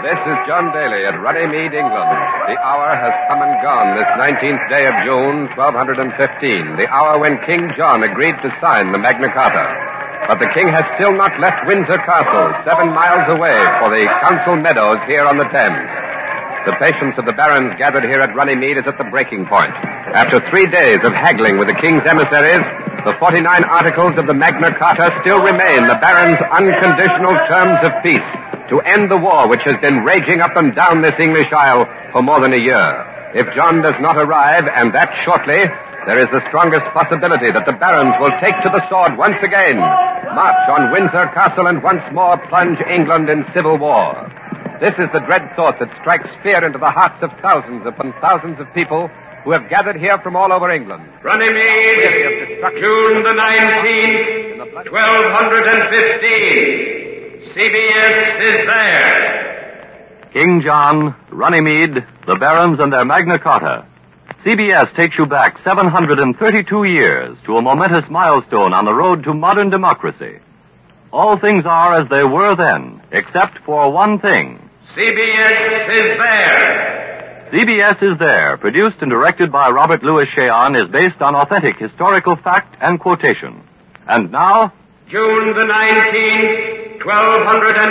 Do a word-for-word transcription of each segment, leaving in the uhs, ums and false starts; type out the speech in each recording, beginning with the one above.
This is John Daly at Runnymede, England. The hour has come and gone this nineteenth day of June, twelve fifteen, the hour when King John agreed to sign the Magna Carta. But the king has still not left Windsor Castle, seven miles away, for the council meadows here on the Thames. The patience of the barons gathered here at Runnymede is at the breaking point. After three days of haggling with the king's emissaries, the forty-nine articles of the Magna Carta still remain the barons' unconditional terms of peace to end the war which has been raging up and down this English Isle for more than a year. If John does not arrive, and that shortly, there is the strongest possibility that the barons will take to the sword once again, march on Windsor Castle, and once more plunge England in civil war. This is the dread thought that strikes fear into the hearts of thousands upon thousands of people who have gathered here from all over England. Runnymede, June the nineteenth, twelve fifteen. C B S is there. King John, Runnymede, the barons and their Magna Carta. C B S takes you back seven hundred thirty-two years to a momentous milestone on the road to modern democracy. All things are as they were then, except for one thing. C B S is there. C B S is there, produced and directed by Robert Louis Cheon, is based on authentic historical fact and quotation. And now, June the nineteenth, twelve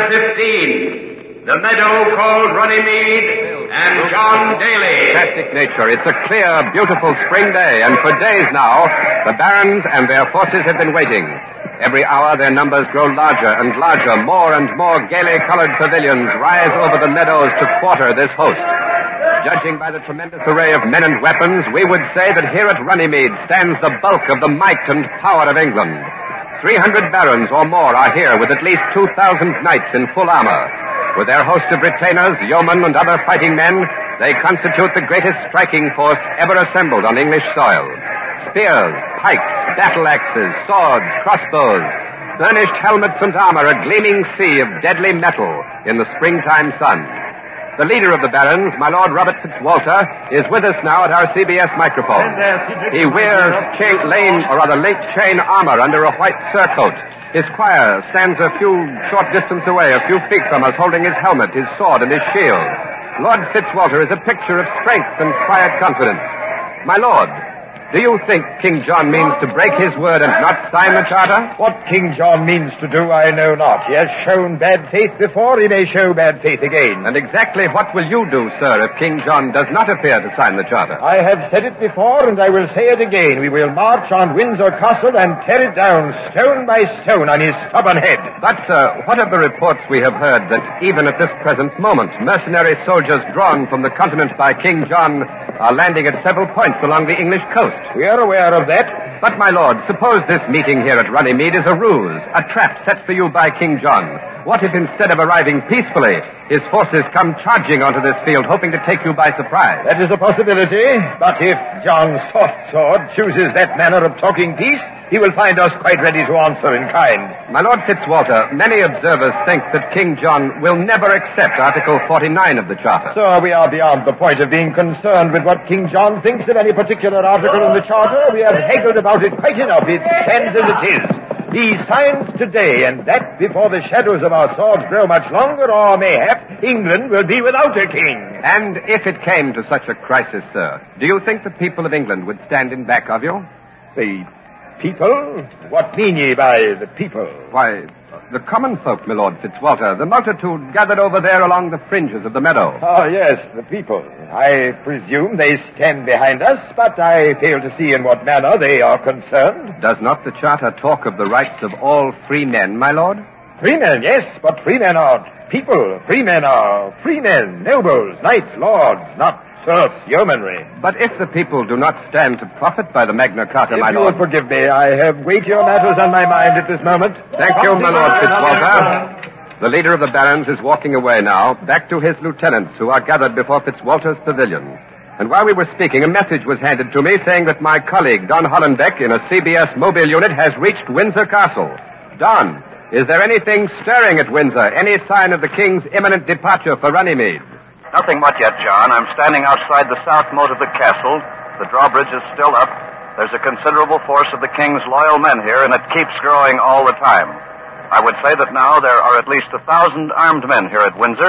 fifteen. The meadow called Runnymede and John Daly. Fantastic nature. It's a clear, beautiful spring day, and for days now, the barons and their forces have been waiting. Every hour their numbers grow larger and larger. More and more gaily colored pavilions rise over the meadows to quarter this host. Judging by the tremendous array of men and weapons, we would say that here at Runnymede stands the bulk of the might and power of England. Three hundred barons or more are here with at least two thousand knights in full armor. With their host of retainers, yeomen, and other fighting men, they constitute the greatest striking force ever assembled on English soil. Spears, pikes, battle axes, swords, crossbows, burnished helmets and armor, a gleaming sea of deadly metal in the springtime sun. The leader of the barons, my Lord Robert Fitzwalter, is with us now at our C B S microphone. He wears chain, lane, or rather late chain armor under a white surcoat. His squire stands a few short distance away, a few feet from us, holding his helmet, his sword, and his shield. Lord Fitzwalter is a picture of strength and quiet confidence. My lord, do you think King John means to break his word and not sign the charter? What King John means to do, I know not. He has shown bad faith before, he may show bad faith again. And exactly what will you do, sir, if King John does not appear to sign the charter? I have said it before, and I will say it again. We will march on Windsor Castle and tear it down stone by stone on his stubborn head. But, sir, what of the reports we have heard that even at this present moment, mercenary soldiers drawn from the continent by King John are landing at several points along the English coast? We are aware of that. But, my lord, suppose this meeting here at Runnymede is a ruse, a trap set for you by King John. What if instead of arriving peacefully, his forces come charging onto this field, hoping to take you by surprise? That is a possibility, but if John Softsword chooses that manner of talking peace, he will find us quite ready to answer in kind. My Lord Fitzwalter, many observers think that King John will never accept Article forty-nine of the Charter. Sir, we are beyond the point of being concerned with what King John thinks of any particular article in the Charter. We have haggled about it quite enough. It stands as it is. He signs today, and that before the shadows of our swords grow much longer, or mayhap England will be without a king. And if it came to such a crisis, sir, do you think the people of England would stand in back of you? The people? What mean ye by the people? Why, the common folk, my Lord Fitzwalter, the multitude gathered over there along the fringes of the meadow. Oh, yes, the people. I presume they stand behind us, but I fail to see in what manner they are concerned. Does not the Charter talk of the rights of all free men, my lord? Free men, yes, but free men are people. Free men are free men, nobles, knights, lords, not serfs, yeomanry. But if the people do not stand to profit by the Magna Carta, if my you lord... will forgive me, I have weightier matters on my mind at this moment. Thank you, my Lord Fitzwalter. The leader of the barons is walking away now, back to his lieutenants, who are gathered before Fitzwalter's pavilion. And while we were speaking, a message was handed to me saying that my colleague, Don Hollenbeck, in a C B S mobile unit, has reached Windsor Castle. Don, is there anything stirring at Windsor? Any sign of the king's imminent departure for Runnymede? Nothing much yet, John. I'm standing outside the south moat of the castle. The drawbridge is still up. There's a considerable force of the king's loyal men here, and it keeps growing all the time. I would say that now there are at least a thousand armed men here at Windsor,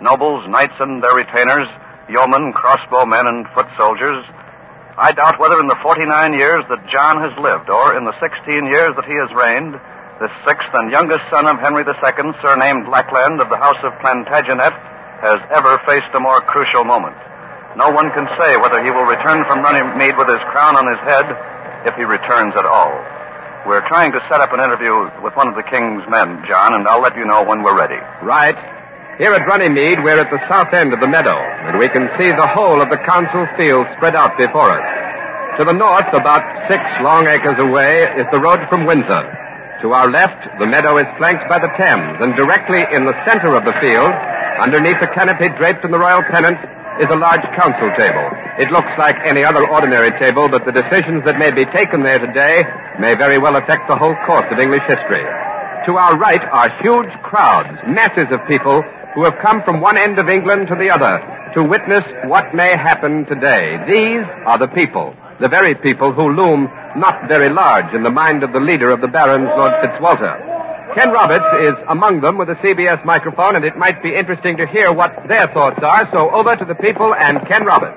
nobles, knights and their retainers, yeomen, crossbowmen, and foot soldiers, I doubt whether in the forty-nine years that John has lived, or in the sixteen years that he has reigned, this sixth and youngest son of Henry the Second, surnamed Lackland of the House of Plantagenet, has ever faced a more crucial moment. No one can say whether he will return from Runnymede with his crown on his head, if he returns at all. We're trying to set up an interview with one of the king's men, John, and I'll let you know when we're ready. Right. Here at Runnymede, we're at the south end of the meadow, and we can see the whole of the council field spread out before us. To the north, about six long acres away, is the road from Windsor. To our left, the meadow is flanked by the Thames, and directly in the center of the field, underneath the canopy draped in the royal pennant, is a large council table. It looks like any other ordinary table, but the decisions that may be taken there today may very well affect the whole course of English history. To our right are huge crowds, masses of people who have come from one end of England to the other to witness what may happen today. These are the people, the very people who loom not very large in the mind of the leader of the barons, Lord Fitzwalter. Ken Roberts is among them with a C B S microphone, and it might be interesting to hear what their thoughts are. So over to the people and Ken Roberts.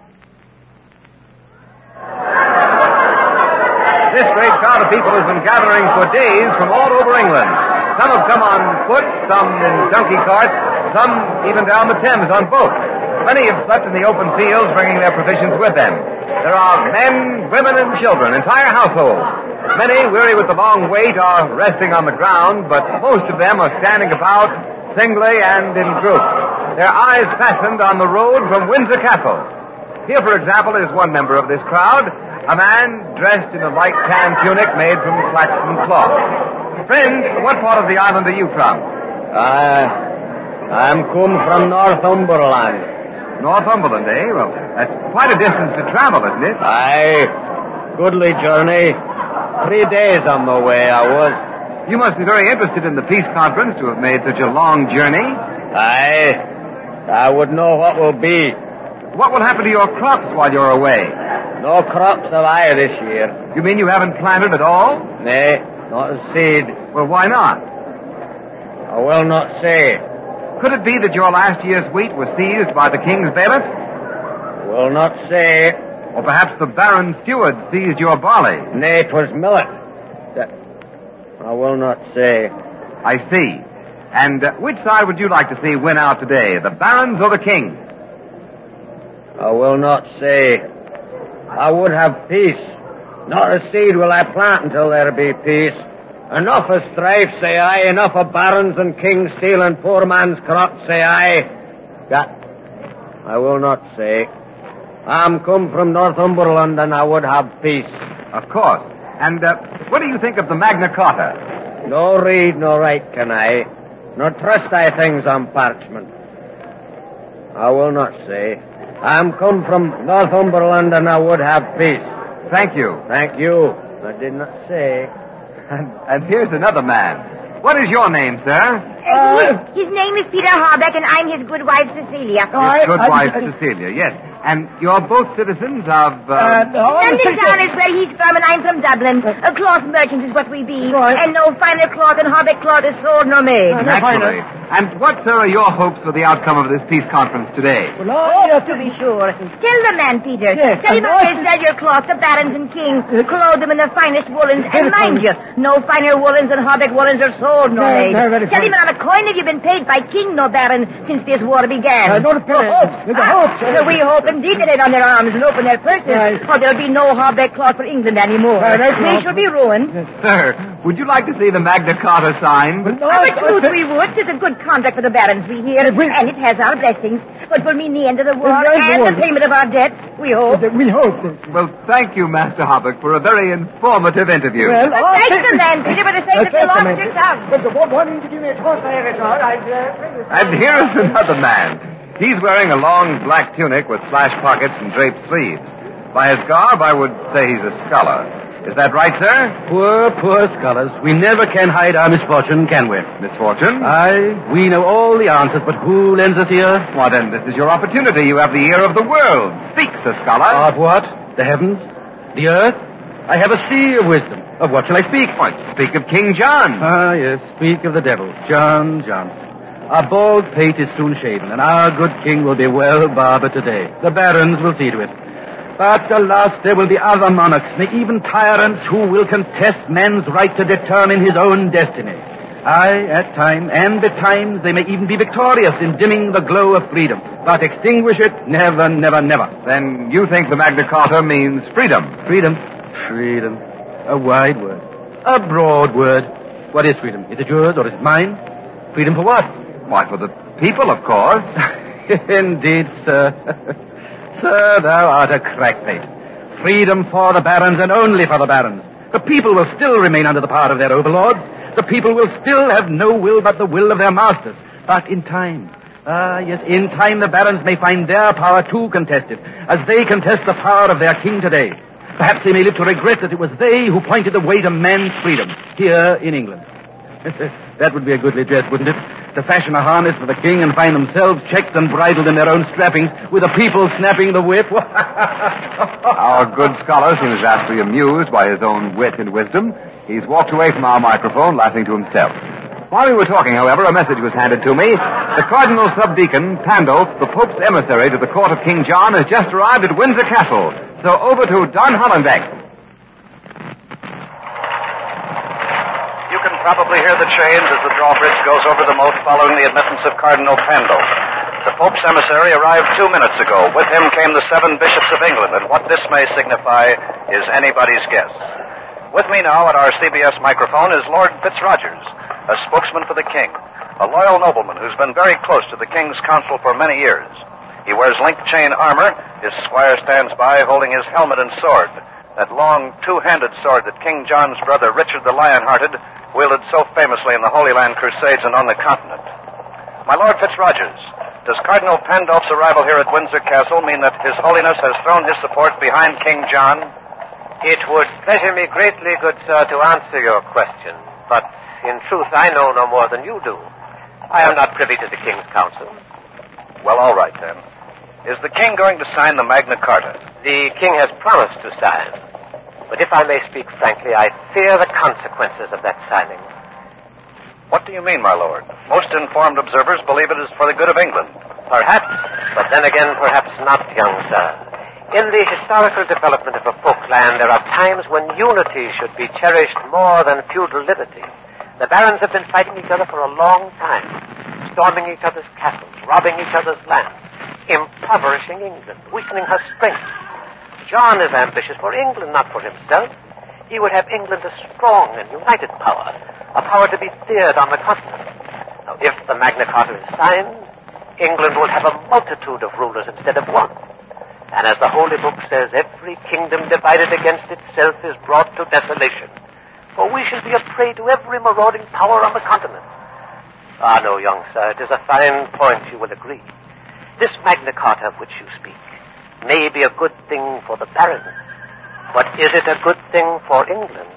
This great crowd of people has been gathering for days from all over England. Some have come on foot, some in donkey carts, some even down the Thames on boats. Many have slept in the open fields, bringing their provisions with them. There are men, women, and children, entire households. Many, weary with the long wait, are resting on the ground, but most of them are standing about, singly and in groups, their eyes fastened on the road from Windsor Castle. Here, for example, is one member of this crowd, a man dressed in a light tan tunic made from flaxen cloth. Friend, what part of the island are you from? Uh, I'm come from Northumberland. Northumberland, eh? Well, that's quite a distance to travel, isn't it? Aye, goodly journey. Three days on my way, I was. You must be very interested in the peace conference to have made such a long journey. Aye, I would know what will be. What will happen to your crops while you're away? No crops have I this year. You mean you haven't planted at all? Nay, not a seed. Well, why not? I will not say. Could it be that your last year's wheat was seized by the king's bailiff? Will not say. Or perhaps the baron steward seized your barley? Nay, 'twas millet. That I will not say. I see. And uh, which side would you like to see win out today, the barons or the king? I will not say. I would have peace. Not a seed will I plant until there be peace. Enough of strife, say I. Enough of barons and kings stealing poor man's crops, say I. That I will not say. I'm come from Northumberland, and I would have peace. Of course. And uh, what do you think of the Magna Carta? No read, no write can I. Nor trust I things on parchment. I will not say. I'm come from Northumberland, and I would have peace. Thank you. Thank you. I did not say. And, and here's another man. What is your name, sir? Uh, his, his name is Peter Harbeck, and I'm his good wife, Cecilia. His good wife, Cecilia, yes. And you're both citizens of... Uh... Uh, London Town is where he's from, and I'm from Dublin. A cloth merchant is what we be. Right. And no finer cloth than Harbeck cloth is sold nor made. Uh, Naturally. And what, sir, are your hopes for the outcome of this peace conference today? Well, oh, yes, to be sure. Tell the man, Peter. Yes, Tell him how they sell your cloth, the barons and kings, clothe them in the finest woolens. And mind you, no finer woolens than Harbeck woolens are sold nor made. Tell him not a coin have you been paid by king nor baron since this war began. Uh, not a penny. hopes. The hopes. So we hope indeed that they on their arms and open their purses, right. or there'll be no Harbeck cloth for England anymore. Right, right, we shall be ruined. Yes. Sir, would you like to see the Magna Carta signed? Well, no, Of a I- truth I- we would. 'Tis a good contract for the barons, we hear, we- and it has our blessings. But will mean the end of the war Well, yes, and the the war. payment of our debts, we hope. We hope. that- Well, thank you, Master Harbeck, for a very informative interview. Well, But I'll thanks take the it. man, Peter, for the sake Uh, that they thank lost you, their ma'am. tongue. But the one wanting to give me a toss, I have it all. I'd, uh, And here is another man. He's wearing a long black tunic with slash pockets and draped sleeves. By his garb, I would say he's a scholar. Is that right, sir? Poor, poor scholars. We never can hide our misfortune, can we? Misfortune? Aye, we know all the answers, but who lends us ear? Why, then, this is your opportunity. You have the ear of the world. Speak, sir scholar. Of what? The heavens? The earth? I have a sea of wisdom. Of what shall I speak? What? Speak of King John. Ah, yes, speak of the devil. John, John. Our bald pate is soon shaven, and our good king will be well barbered today. The barons will see to it. But alas, there will be other monarchs, nay, even tyrants, who will contest man's right to determine his own destiny. Aye, at time, and betimes they may even be victorious in dimming the glow of freedom. But extinguish it, never, never, never. Then you think the Magna Carta means freedom? Freedom? Freedom. A wide word. A broad word. What is freedom? Is it yours or is it mine? Freedom for what? Why, for the people, of course. Indeed, sir. Sir, thou art a crackpate. Freedom for the barons and only for the barons. The people will still remain under the power of their overlords. The people will still have no will but the will of their masters. But in time, ah, yes, in time the barons may find their power too contested, as they contest the power of their king today. Perhaps they may live to regret that it was they who pointed the way to man's freedom here in England. That would be a goodly dress, wouldn't it? To fashion a harness for the king and find themselves checked and bridled in their own strappings, with the people snapping the whip. Our good scholar seems vastly amused by his own wit and wisdom. He's walked away from our microphone, laughing to himself. While we were talking, however, a message was handed to me. The Cardinal Subdeacon, Pandulf, the Pope's emissary to the court of King John, has just arrived at Windsor Castle. So over to Don Hollenbeck. You can probably hear the chains as the drawbridge goes over the moat following the admittance of Cardinal Pandulf. The Pope's emissary arrived two minutes ago. With him came the seven bishops of England, and what this may signify is anybody's guess. With me now at our C B S microphone is Lord Fitzrogers, a spokesman for the king, a loyal nobleman who's been very close to the king's council for many years. He wears link chain armor. His squire stands by holding his helmet and sword, that long two-handed sword that King John's brother Richard the Lionhearted wielded so famously in the Holy Land Crusades and on the continent. My Lord Fitzrogers, does Cardinal Pandulf's arrival here at Windsor Castle mean that His Holiness has thrown his support behind King John? It would pleasure me greatly, good sir, to answer your question, but in truth I know no more than you do. I am not privy to the king's counsel. Well, all right, then. Is the king going to sign the Magna Carta? The king has promised to sign, but if I may speak frankly, I fear the consequences of that signing. What do you mean, my lord? Most informed observers believe it is for the good of England. Perhaps, but then again, perhaps not, young sir. In the historical development of a folkland, there are times when unity should be cherished more than feudal liberty. The barons have been fighting each other for a long time, storming each other's castles, robbing each other's lands, impoverishing England, weakening her strength. John is ambitious for England, not for himself. He would have England a strong and united power, a power to be feared on the continent. Now, if the Magna Carta is signed, England will have a multitude of rulers instead of one. And as the Holy Book says, every kingdom divided against itself is brought to desolation. For we shall be a prey to every marauding power on the continent. Ah, no, young sir, it is a fine point, you will agree. This Magna Carta of which you speak may be a good thing for the barons, but is it a good thing for England?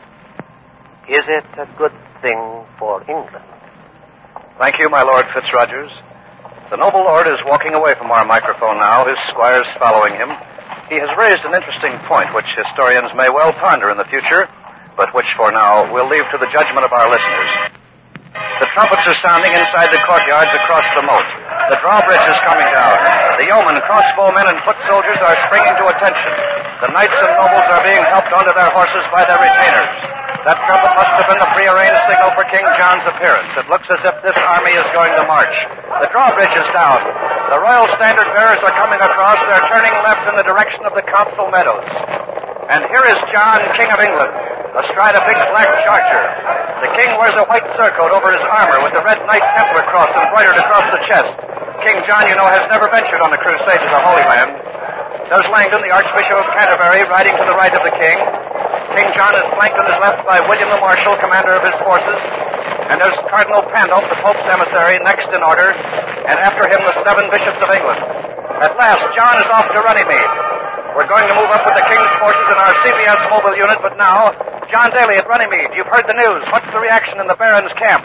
Is it a good thing for England? Thank you, my Lord Fitzrogers. The noble lord is walking away from our microphone now, his squires following him. He has raised an interesting point which historians may well ponder in the future, but which for now we'll leave to the judgment of our listeners. The trumpets are sounding inside the courtyards across the moat. The drawbridge is coming down. The yeomen, crossbowmen, and foot soldiers are springing to attention. The knights and nobles are being helped onto their horses by their retainers. That trumpet must have been the prearranged signal for King John's appearance. It looks as if this army is going to march. The drawbridge is down. The royal standard bearers are coming across. They're turning left in the direction of the council meadows. And here is John, King of England, astride a big black charger. The king wears a white surcoat over his armor with the red Knight Templar cross embroidered across the chest. King John, you know, has never ventured on the crusade to the Holy Land. There's Langdon, the Archbishop of Canterbury, riding to the right of the king. King John is flanked on his left by William the Marshal, commander of his forces. And there's Cardinal Pandulf, the Pope's emissary, next in order. And after him, the seven bishops of England. At last, John is off to Runnymede. We're going to move up with the king's forces in our C B S mobile unit, but now, John Daly at Runnymede. You've heard the news. What's the reaction in the Barons' camp?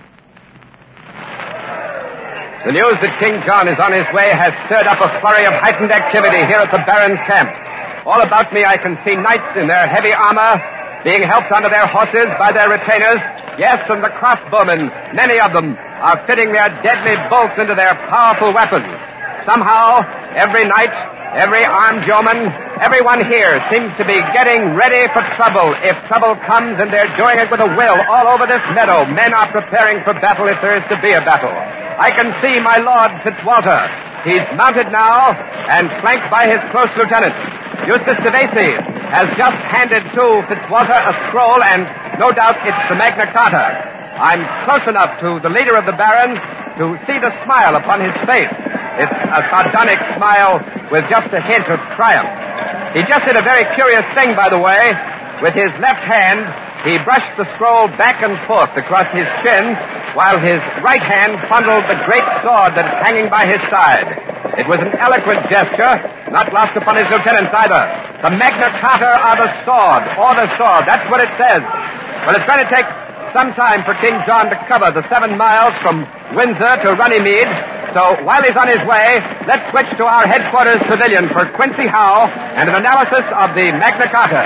The news that King John is on his way has stirred up a flurry of heightened activity here at the Barons' camp. All about me I can see knights in their heavy armor being helped onto their horses by their retainers. Yes, and the crossbowmen, many of them, are fitting their deadly bolts into their powerful weapons. Somehow, every night, every armed yeoman, everyone here seems to be getting ready for trouble. If trouble comes, and they're doing it with a will all over this meadow, men are preparing for battle if there is to be a battle. I can see my Lord Fitzwalter. He's mounted now and flanked by his close lieutenant. Eustace de Vesey has just handed to Fitzwalter a scroll, and no doubt it's the Magna Carta. I'm close enough to the leader of the barons to see the smile upon his face. It's a sardonic smile with just a hint of triumph. He just did a very curious thing, by the way. With his left hand, he brushed the scroll back and forth across his chin, while his right hand fondled the great sword that is hanging by his side. It was an eloquent gesture, not lost upon his lieutenants either. The Magna Carta are the sword, or the sword. That's what it says. Well, it's going to take some time for King John to cover the seven miles from Windsor to Runnymede. So while he's on his way, let's switch to our headquarters pavilion for Quincy Howe and an analysis of the Magna Carta.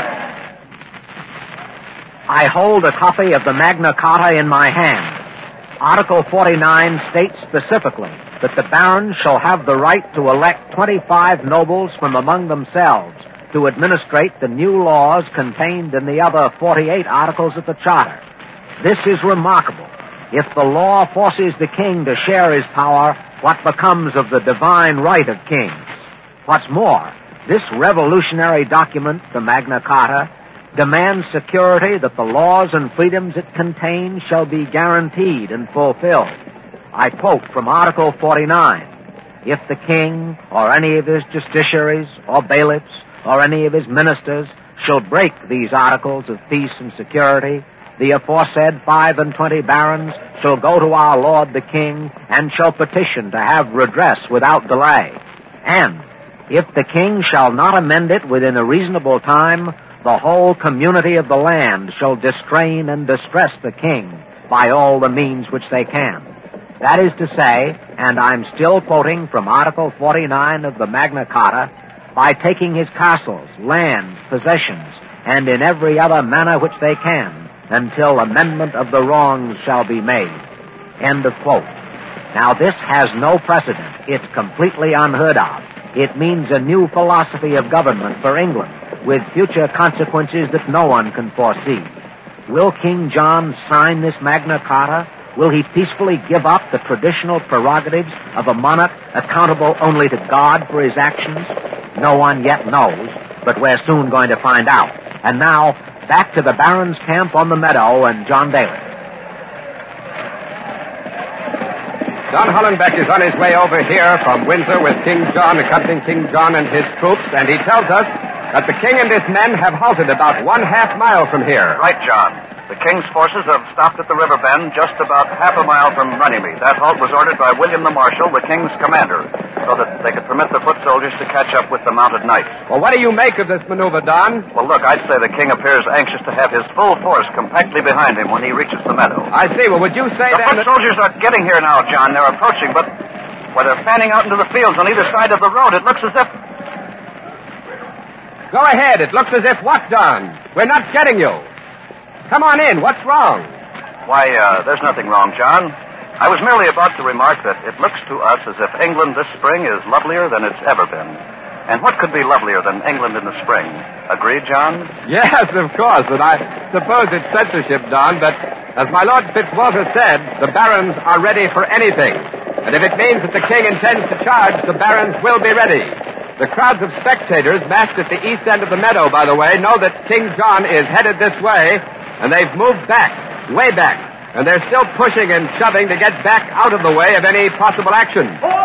I hold a copy of the Magna Carta in my hand. Article forty-nine states specifically that the barons shall have the right to elect twenty-five nobles from among themselves to administrate the new laws contained in the other forty-eight articles of the Charter. This is remarkable. If the law forces the king to share his power, what becomes of the divine right of kings? What's more, this revolutionary document, the Magna Carta, demands security that the laws and freedoms it contains shall be guaranteed and fulfilled. I quote from Article forty-nine. If the king, or any of his justiciaries, or bailiffs, or any of his ministers shall break these articles of peace and security, the aforesaid five and twenty barons shall go to our lord the king, and shall petition to have redress without delay. And, if the king shall not amend it within a reasonable time, the whole community of the land shall distrain and distress the king by all the means which they can. That is to say, and I'm still quoting from Article forty-nine of the Magna Carta, by taking his castles, lands, possessions, and in every other manner which they can, until amendment of the wrongs shall be made. End of quote. Now, this has no precedent. It's completely unheard of. It means a new philosophy of government for England, with future consequences that no one can foresee. Will King John sign this Magna Carta? Will he peacefully give up the traditional prerogatives of a monarch accountable only to God for his actions? No one yet knows, but we're soon going to find out. And now, back to the Barons' camp on the meadow and John Daly. John Hollenbeck is on his way over here from Windsor with King John, accompanying King John and his troops, and he tells us that the king and his men have halted about one half mile from here. Right, John. The king's forces have stopped at the river bend just about half a mile from Runnymede. That halt was ordered by William the Marshal, the king's commander, so that they could permit the foot soldiers to catch up with the mounted knights. Well, what do you make of this maneuver, Don? Well, look, I'd say the king appears anxious to have his full force compactly behind him when he reaches the meadow. I see. Well, would you say the then foot that... soldiers are getting here now, John. They're approaching, but while they're fanning out into the fields on either side of the road, it looks as if... Go ahead. It looks as if what, Don? We're not getting you. Come on in. What's wrong? Why, uh, there's nothing wrong, John. I was merely about to remark that it looks to us as if England this spring is lovelier than it's ever been. And what could be lovelier than England in the spring? Agreed, John? Yes, of course, and I suppose it's censorship, Don, but as my Lord Fitzwalter said, the barons are ready for anything. And if it means that the king intends to charge, the barons will be ready. The crowds of spectators massed at the east end of the meadow, by the way, know that King John is headed this way, and they've moved back, way back, and they're still pushing and shoving to get back out of the way of any possible action.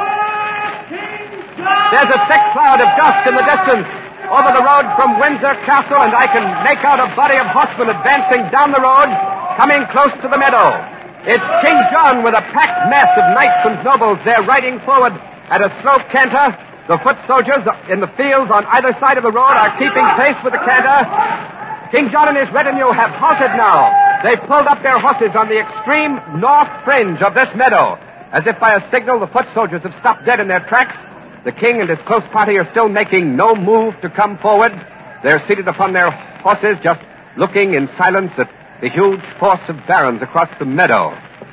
There's a thick cloud of dust in the distance over the road from Windsor Castle, and I can make out a body of horsemen advancing down the road, coming close to the meadow. It's King John with a packed mass of knights and nobles. They're riding forward at a slow canter. The foot soldiers in the fields on either side of the road are keeping pace with the canter. King John and his retinue have halted now. They've pulled up their horses on the extreme north fringe of this meadow. As if by a signal, the foot soldiers have stopped dead in their tracks. The king and his close party are still making no move to come forward. They're seated upon their horses, just looking in silence at the huge force of barons across the meadow.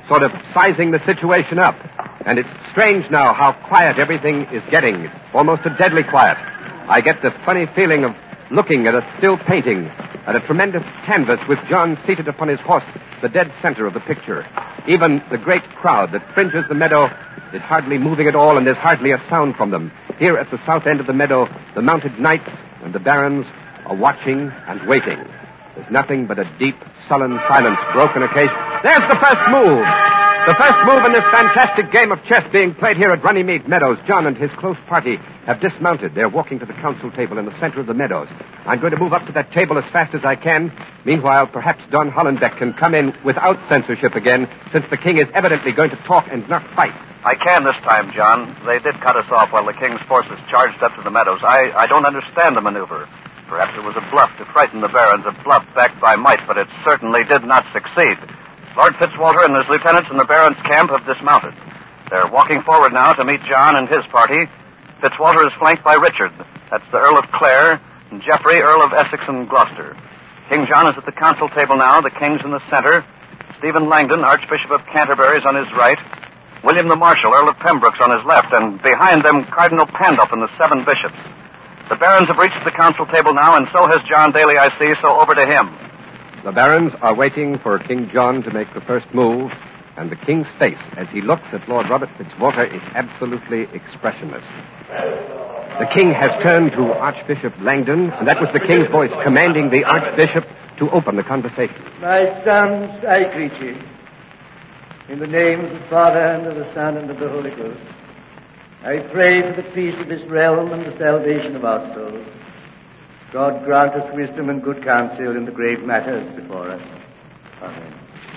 sort of sizing the situation up. And it's strange now how quiet everything is getting. Almost a deadly quiet. I get the funny feeling of looking at a still painting, at a tremendous canvas with John seated upon his horse, the dead center of the picture. Even the great crowd that fringes the meadow is hardly moving at all, and there's hardly a sound from them. Here at the south end of the meadow, the mounted knights and the barons are watching and waiting. There's nothing but a deep, sullen silence, broken occasionally. There's the first move! The first move in this fantastic game of chess being played here at Runnymede Meadows. John and his close party have dismounted. They're walking to the council table in the center of the meadows. I'm going to move up to that table as fast as I can. Meanwhile, perhaps Don Hollenbeck can come in without censorship again, since the king is evidently going to talk and not fight. I can this time, John. They did cut us off while the king's forces charged up to the meadows. I, I don't understand the maneuver. Perhaps it was a bluff to frighten the barons, a bluff backed by might, but it certainly did not succeed. Lord Fitzwalter and his lieutenants in the barons' camp have dismounted. They're walking forward now to meet John and his party. Fitzwalter is flanked by Richard. That's the Earl of Clare, and Geoffrey, Earl of Essex and Gloucester. King John is at the council table now. The king's in the center. Stephen Langdon, Archbishop of Canterbury, is on his right. William the Marshal, Earl of Pembroke's on his left, and behind them, Cardinal Pandulph and the seven bishops. The barons have reached the council table now, and so has John Daly, I see, so over to him. The barons are waiting for King John to make the first move, and the king's face, as he looks at Lord Robert Fitzwalter, is absolutely expressionless. The king has turned to Archbishop Langdon, and that was the king's voice commanding the archbishop to open the conversation. My sons, I greet you. In the name of the Father, and of the Son, and of the Holy Ghost, I pray for the peace of this realm and the salvation of our souls. God grant us wisdom and good counsel in the great matters before us. Amen.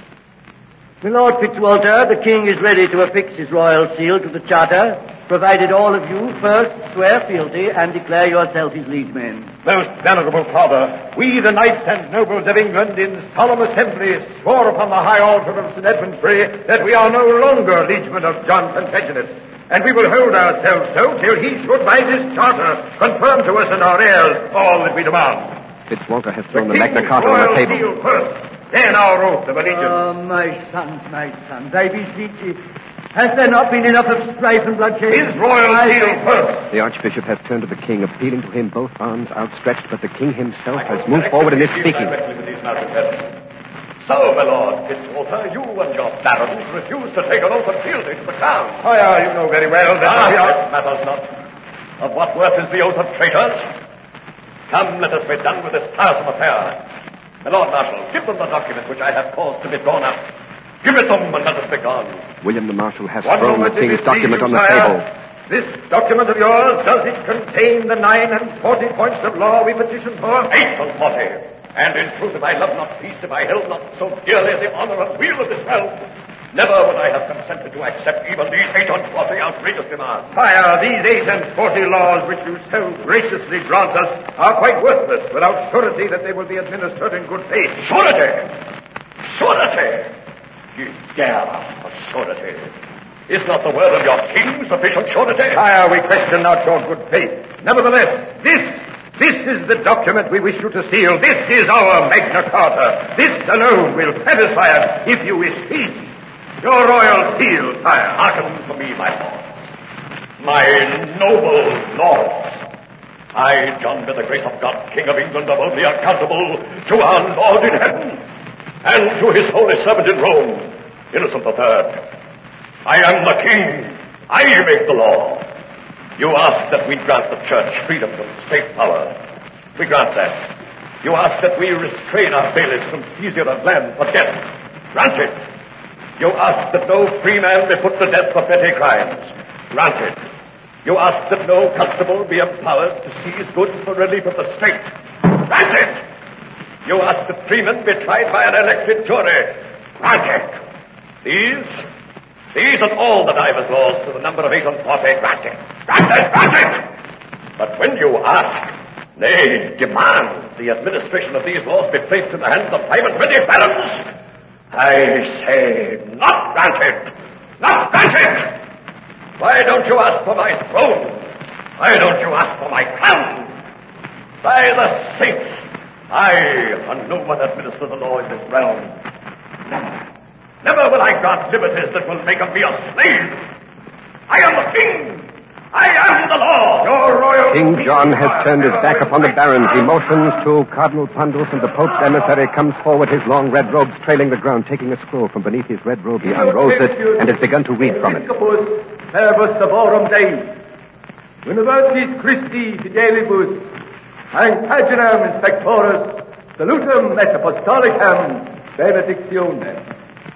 My Lord Fitzwalter, the King is ready to affix his royal seal to the charter, provided all of you first swear fealty and declare yourself his liegemen. Most venerable Father, we, the knights and nobles of England, in solemn assembly, swore upon the high altar of Saint Edmundbury that we are no longer liegemen of John Plantagenet, and we will hold ourselves so till he should, by this charter, confirm to us and our heirs all that we demand. Fitzwalter has thrown the, the Magna Carta on the table. Seal first, then our oath of allegiance. Oh, my sons, my sons, I beseech you, has there not been enough of strife and bloodshed? His royal I... seal first. The archbishop has turned to the king, appealing to him, both arms outstretched, but the king himself has moved forward and is speaking. So, my lord Fitzwalter, you and your barons refuse to take an oath of fealty to the crown. Oh, yeah, you know very well that ah, we are... It matters not. Of what worth is the oath of traitors? Come, let us be done with this tiresome affair. My lord Marshal, give them the document which I have caused to be drawn up. Give it them and let us be gone. William the Marshal has One thrown the king's document on the table. This document of yours, does it contain the nine and forty points of law we petitioned for? Eight and forty. And in truth, if I love not peace, if I held not so dearly the honor and weal of this realm, never would I have consented to accept even these eight and forty outrageous demands. Sire, these eight and forty laws which you so graciously grant us are quite worthless without surety that they will be administered in good faith. Surety! Surety! Ye dare ask for surety. Is not the word of your king sufficient surety? Sire, we question not your good faith. Nevertheless, this... This is the document we wish you to seal. This is our Magna Carta. This alone will satisfy us if you wish peace. Your royal seal, sire. Hearken to me, my lords. My noble lords. I, John, by the grace of God, King of England, am only accountable to our Lord in heaven and to his holy servant in Rome, Innocent the Third. I am the king. I make the law. You ask that we grant the church freedom from state power. We grant that. You ask that we restrain our bailiffs from seizure of land for debt. Granted. You ask that no free man be put to death for petty crimes. Granted. You ask that no constable be empowered to seize goods for relief of the state. Granted. You ask that freemen be tried by an elected jury. Granted. These... These and all the divers laws to the number of eight and forty, granted, granted, granted. But when you ask, nay, demand the administration of these laws be placed in the hands of five and twenty barons, I say not granted, not granted. Why don't you ask for my throne? Why don't you ask for my crown? By the saints, I, a no one administer the law in this realm. Never. Never will I grant liberties that will make of me a slave. I am the king. I am the law. Your royal... King John has turned his back upon the barons. He motions to Cardinal Pandulf, and the Pope's emissary comes forward, his long red robes trailing the ground. Taking a scroll from beneath his red robe, he unrolls it and has begun to read from it. Servus Savorum Dei, Universis Christi Fidelibus, and Paginam Inspectorus, Salutum et Apostolicam Benedictionem.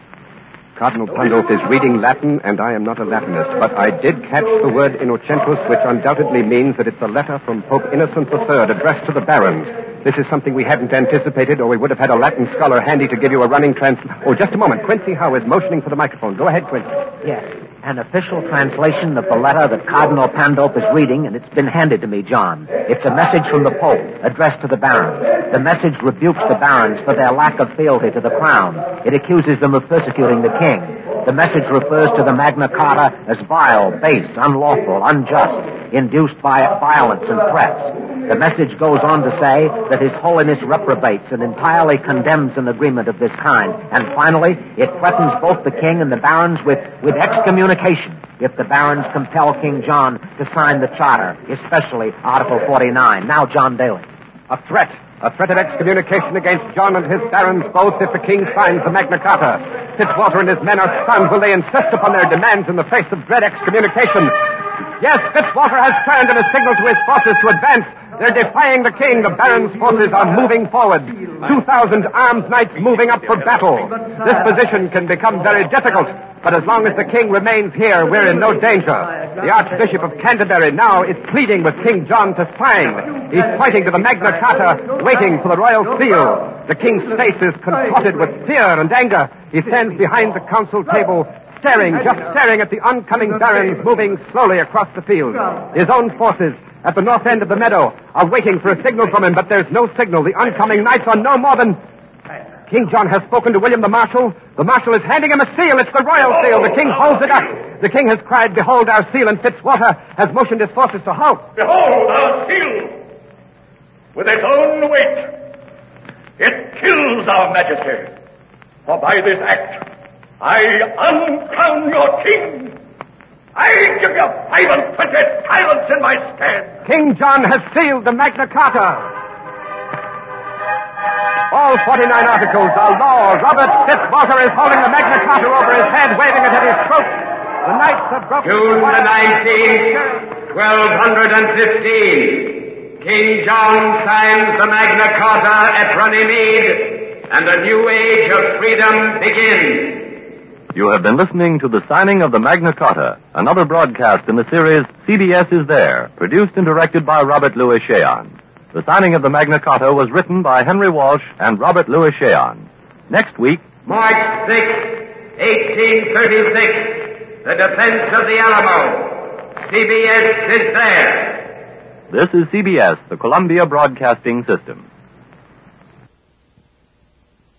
Cardinal Pandulf is reading Latin, and I am not a Latinist, but I did catch the word Innocentus, which undoubtedly means that it's a letter from Pope Innocent the Third addressed to the barons. This is something we hadn't anticipated, or we would have had a Latin scholar handy to give you a running trans... Oh, just a moment. Quincy Howe is motioning for the microphone. Go ahead, Quincy. Yes, an official translation of the letter that Cardinal Pandulf is reading, and it's been handed to me, John. It's a message from the Pope, addressed to the barons. The message rebukes the barons for their lack of fealty to the crown. It accuses them of persecuting the king. The message refers to the Magna Carta as vile, base, unlawful, unjust, induced by violence and threats. The message goes on to say that His Holiness reprobates and entirely condemns an agreement of this kind. And finally, it threatens both the king and the barons with, with excommunication if the barons compel King John to sign the charter, especially Article forty-nine. Now, John Daly. A threat. A threat of excommunication against John and his barons, both if the king signs the Magna Carta. Fitzwater and his men are stunned when they insist upon their demands in the face of dread excommunication. Yes, Fitzwater has turned and has signaled to his forces to advance. They're defying the king. The barons' forces are moving forward. Two thousand armed knights moving up for battle. This position can become very difficult, but as long as the king remains here, we're in no danger. The Archbishop of Canterbury now is pleading with King John to sign. He's pointing to the Magna Carta, waiting for the royal seal. The king's face is contorted with fear and anger. He stands behind the council table, staring, just staring at the oncoming barons moving slowly across the field. His own forces at the north end of the meadow are waiting for a signal from him, but there's no signal. The oncoming knights are no more than... King John has spoken to William the Marshal. The Marshal is handing him a seal. It's the royal seal. The king holds it up. The king has cried, "Behold our seal," and Fitzwater has motioned his forces to halt. Behold our seal! With its own weight, it kills our majesty. For by this act, I uncrown your king. I give you five and twenty tyrants in my stead. King John has sealed the Magna Carta. All forty-nine articles are law. Robert Fitzwater is holding the Magna Carta over his head, waving it at his throat. The knights have broken... June the nineteenth, twelve fifteen. King John signs the Magna Carta at Runnymede, and a new age of freedom begins. You have been listening to the signing of the Magna Carta, another broadcast in the series C B S is There, produced and directed by Robert Louis Cheon. The signing of the Magna Carta was written by Henry Walsh and Robert Louis Cheon. Next week... March sixth, eighteen thirty-six, the defense of the Alamo. C B S is There. This is C B S, the Columbia Broadcasting System.